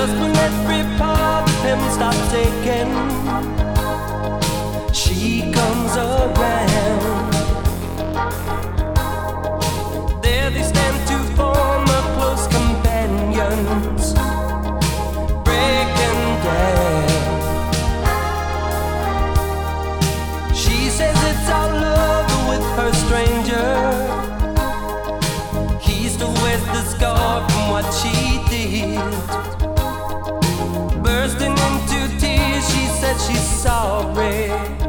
Just when every part of him stops aching, she comes around. There they stand to form a close companions, breaking down. She says it's all over with her stranger. He still wears the scar from what she did. Bursting into tears, she said she's sorry.